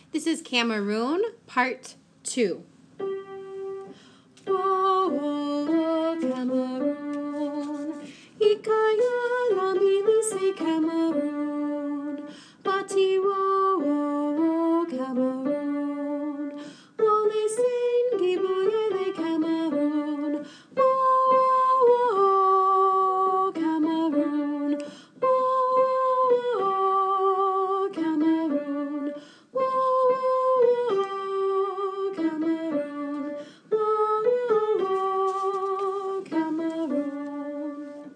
This is Cameroon, part 2. Oh, Cameroon, Ikaya Lamini say Cameroon, Bati wo Cameroon, Wole Sain Giboye Cameroon, oh Cameroon, oh Cameroon, oh Cameroon. Cameroon.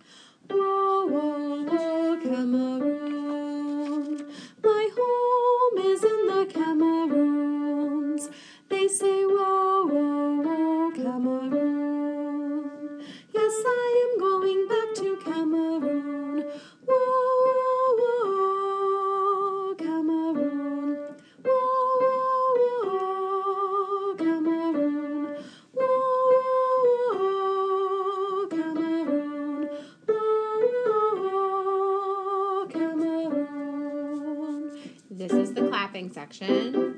Cameroon. My home is in the Cameroons. They say, Cameroon. Yes, I am going back to Cameroon. Cameroon. Cameroon. Cameroon. Cameroon. This is the clapping section.